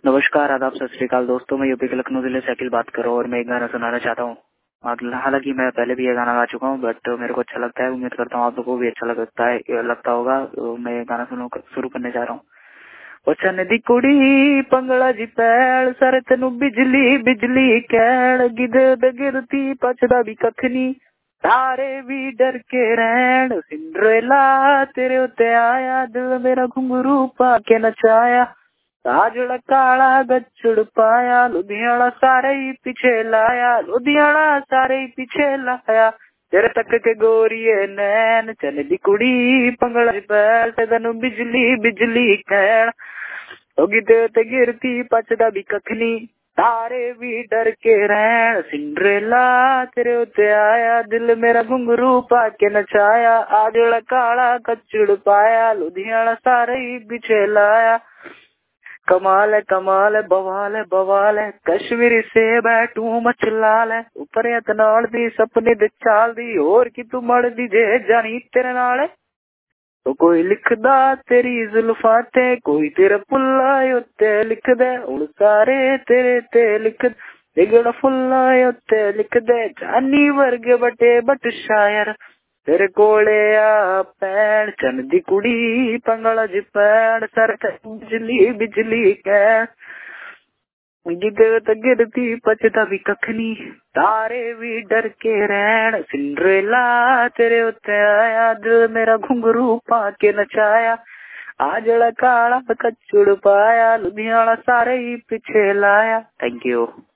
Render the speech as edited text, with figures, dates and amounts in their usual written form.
नमस्कार, आदाब, सत श्री अकाल दोस्तों। मैं यूपी के लखनऊ जिले से अखिल बात कर रहा हूँ और मैं एक गाना सुनाना चाहता हूँ। हालांकि मैं पहले भी ये गाना गा चुका हूँ, बट मेरे को अच्छा लगता है। उम्मीद करता हूँ आप लोगों को भी अच्छा लगता होगा। तो मैं ये गाना शुरू करने जा रहा हूँ। वचन दी कुड़ी पंगड़ा जी पैड़ सर तेनू बिजली बिजली कैड़ गिद गिरती पचदा भी कखनी तारे भी डर के रहन सिंड्रेला तेरे उत्ते आया दिल मेरा घुंघरू पा के नचाया ताजड़ा काला गच्छड़ पाया लुधियाना सारे ही पीछे लाया लुधियाना सारे ही पीछे लाया तेरे तक के गोरिये नैन चल दी कुड़ी पंगड़ा पैर तेनू बिजली बिजली कैड़ होगी ते गिरती पचदा भी कखनी तारे भी डर के रहन सिंड्रेला तेरे उत्ते आया दिल मेरा घुंघरू पा के नचाया आजड़ा काला कच्चड़ पाया लुधियाना सारे ही पीछे लाया कमाल है बवाल है कश्मीरी सेब है टू मच लाल है ऊपर तनाल दी सपने दे चाल दी और की तू मड़ दी जे जानी तेरे नाल तो कोई लिखदा तेरी जुल्फां ते कोई तेरे पुल्ला उत्ते लिख दे हुण सारे तेरे ते लिख दिगड़ फुल्ला उत्ते लिख दे जानी वर्गे बटे बट शायर तेरे कोले आ पैण चन दी कुड़ी पंगड़ा जी पैण सर बिजली बिजली कैण गिरती पचदा भी कखनी तारे भी डर के रहन सिंड्रेला तेरे उत्ते आया दिल मेरा घुंघरू पा के नचाया आजड़ा काला कच्चड़ पाया लुधियाना सारे ही पीछे लाया। Thank you.